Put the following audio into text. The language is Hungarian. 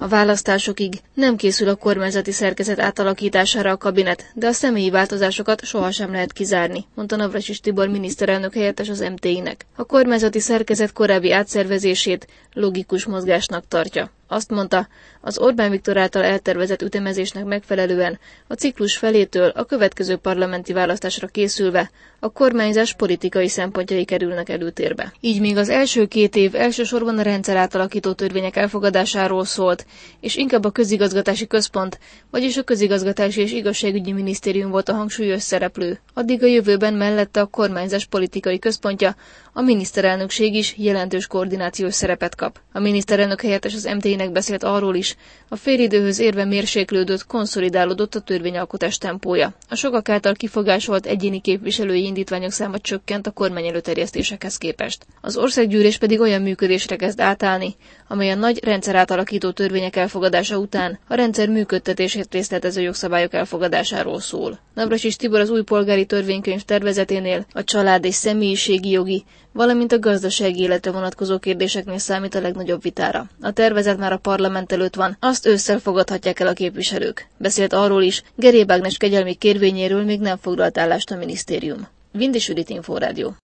A választásokig nem készül a kormányzati szerkezet átalakítására a kabinet, de a személyi változásokat sohasem lehet kizárni, mondta Navracsics Tibor miniszterelnök helyettes az MTI-nek. A kormányzati szerkezet korábbi átszervezését logikus mozgásnak tartja. Azt mondta, az Orbán Viktor által eltervezett ütemezésnek megfelelően a ciklus felétől a következő parlamenti választásra készülve a kormányzás politikai szempontjai kerülnek előtérbe. Így még az első 2 év elsősorban a rendszer átalakító törvények elfogadásáról szólt, és inkább a közigazgatási központ, vagyis a közigazgatási és igazságügyi minisztérium volt a hangsúlyos szereplő. Addig a jövőben mellette a kormányzás politikai központja, a miniszterelnökség is jelentős koordinációs szerepet kap. A miniszterelnök helyettes az MTI-nek beszélt arról is, a félidőhöz érve mérséklődött, konszolidálódott a törvényalkotás tempója. A sokak által kifogásolt egyéni képviselői indítványok száma csökkent a kormány előterjesztésekhez képest. Az országgyűlés pedig olyan működésre kezd átállni, amely a nagy rendszerátalakító törvények elfogadása után a rendszer működtetését részletező jogszabályok elfogadásáról szól. Navracsics Tibor az új polgári törvénykönyv tervezeténél a család és személyiségi jogi, valamint a gazdasági életre vonatkozó kérdéseknél számít a legnagyobb vitára. A tervezet már a parlament előtt van, azt ősszel fogadhatják el a képviselők. Beszélt arról is, Geréb Ágnes kegyelmi kérvényéről még nem foglalt állást a minisztérium. Vindis Judit, Inforádió.